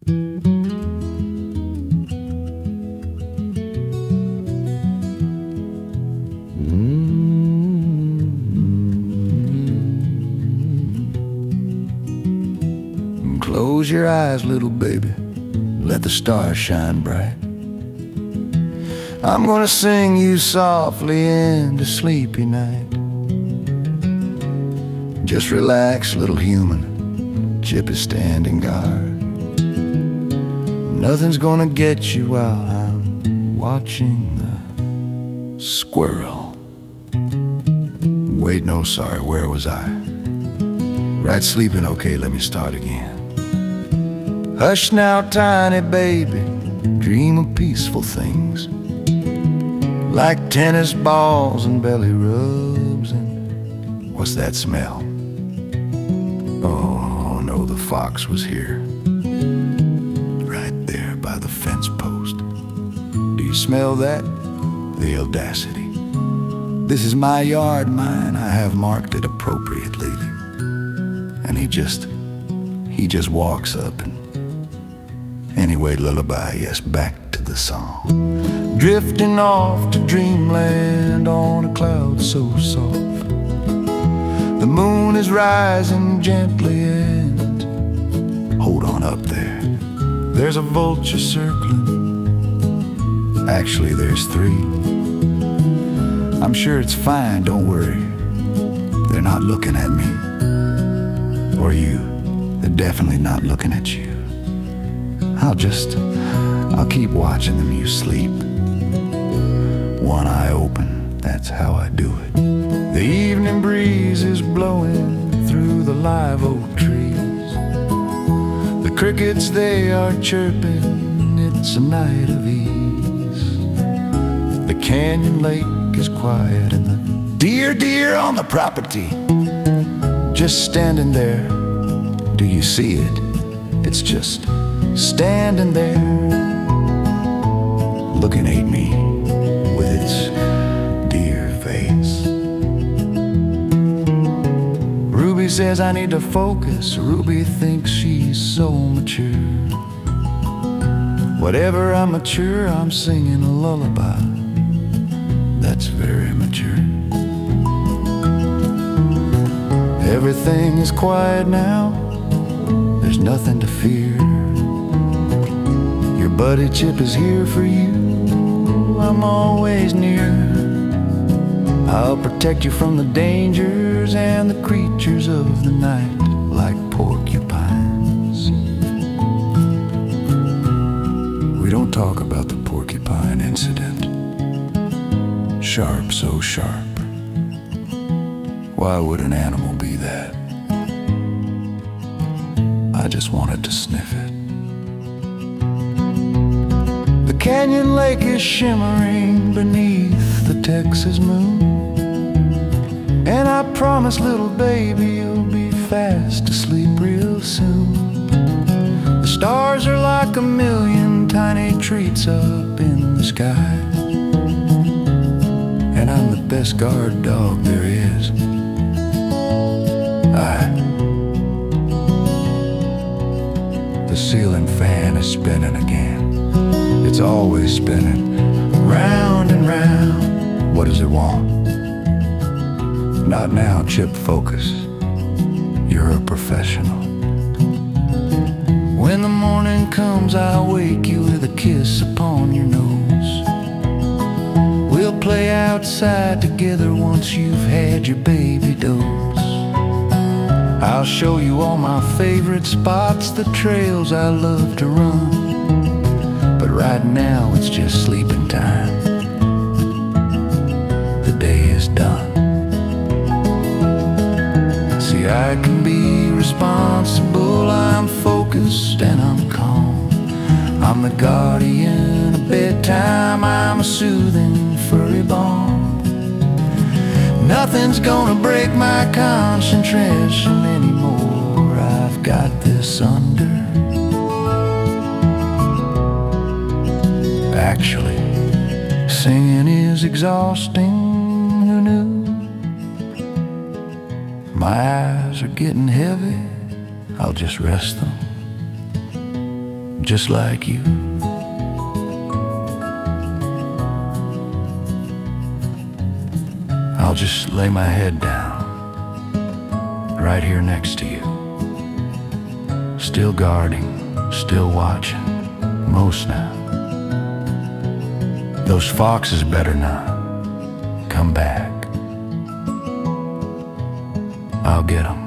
Close your eyes, little baby, let the stars shine bright. I'm gonna sing you softly into sleepy night. Just relax, little human, Chip is standing guard. Nothing's gonna get you while I'm watching the squirrel. Wait, no, sorry, where was I? Right, sleeping, okay, let me start again. Hush now, tiny baby, dream of peaceful things, like tennis balls and belly rubs and what's that smell? Oh no, the fox was here, right there by the fence post. Do you smell that? The audacity. This is my yard, mine, I have marked it appropriately. And he just walks up and anyway, lullaby, yes, back to the song. Drifting off to dreamland on a cloud so soft. The moon is rising gently and hold on up there. There's a vulture circling. Actually, there's 3. I'm sure it's fine, don't worry. They're not looking at me. Or you. They're definitely not looking at you. I'll keep watching them you sleep. One eye open, that's how I do it. The evening breeze is blowing through the live oak trees. The crickets, they are chirping, it's a night of ease. The canyon lake is quiet and the deer on the property, just standing there. Do you see it? It's just standing there, looking at me with its dear face. Ruby says I need to focus. Ruby thinks she's so mature. Whatever I'm mature, I'm singing a lullaby that's very mature. Everything is quiet now, there's nothing to fear. Your buddy Chip is here for you, I'm always near. I'll protect you from the dangers and the creatures of the night, like porcupines. We don't talk about the porcupine incident. Sharp, so sharp. Why would an animal be that? I just wanted to sniff it. The canyon lake is shimmering beneath the Texas moon, and I promise, little baby, you'll be fast asleep real soon. The stars are like a million tiny treats up in the sky, and I'm the best guard dog there is. The ceiling fan is spinning again. It's always spinning, round and round. What does it want? Not now, Chip, focus. You're a professional. When the morning comes, I'll wake you with a kiss upon your nose. We'll play outside together once you've had your baby dose. I'll show you all my favorite spots, the trails I love to run. But right now it's just sleeping time. The day is done. See, I can be responsible, I'm focused and I'm calm. I'm the guardian of bedtime, I'm a soothing furry balm. Nothing's gonna break my concentration anymore. I've got this under. Actually, singing is exhausting, who knew? My eyes are getting heavy, I'll just rest them. just like you. I'll just lay my head down right here next to you, still guarding, still watching, most now. Those foxes better not come back. I'll get 'em.